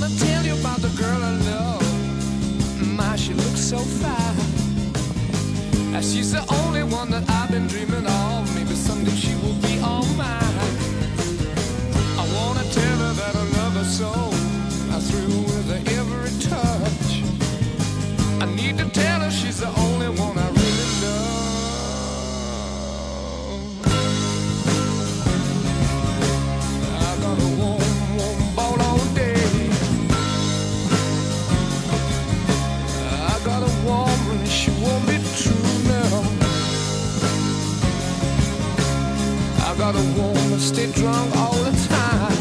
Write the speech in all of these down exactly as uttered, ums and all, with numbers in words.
wanna tell you about the girl I love. My, she looks so fine. And she's the only one that I've been dreaming of. Maybe someday she will be all mine. I wanna tell her that I love her so. I thrill with her every touch. I need to tell her she's the only one I really love. I got a warm, warm ball all day. I got a woman, she won't be true now. I got a woman, stay drunk all the time.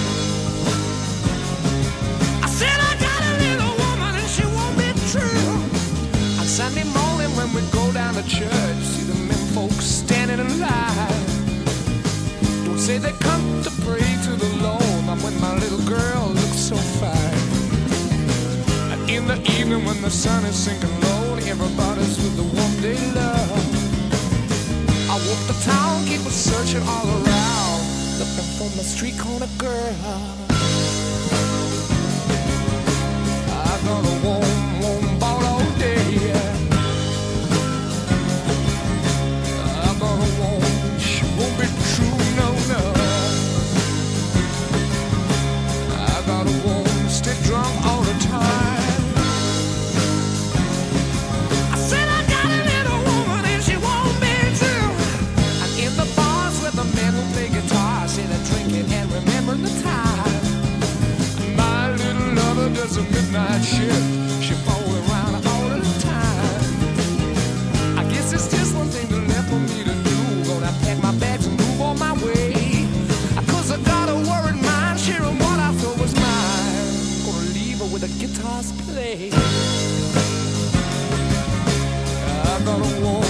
I said I got a little woman and she won't be true. On Sunday morning when we go down to church, see the men folks standing in line. Don't say they come to pray to the Lord. I'm with my little girl, looks so fine. And in the evening when the sun is sinking low, everybody's with the one they love. I walk the town, keep searching all around, looking for my street corner girl. I got a warm, warm ball all day. I got a woman, she won't be true, no, no. I got a woman, stay drunk all the time. I said I got a little woman and she won't be true. And in the bars where the men will play guitar, say they're drinking and remember the time. My little lover does a midnight shift. She follows around all the time. I guess it's just one thing to left for me to do. Gonna pack my bags and move on my way. Cause I got a worried mind, sharing what I thought was mine. Gonna leave her with the guitars play. I got a woman.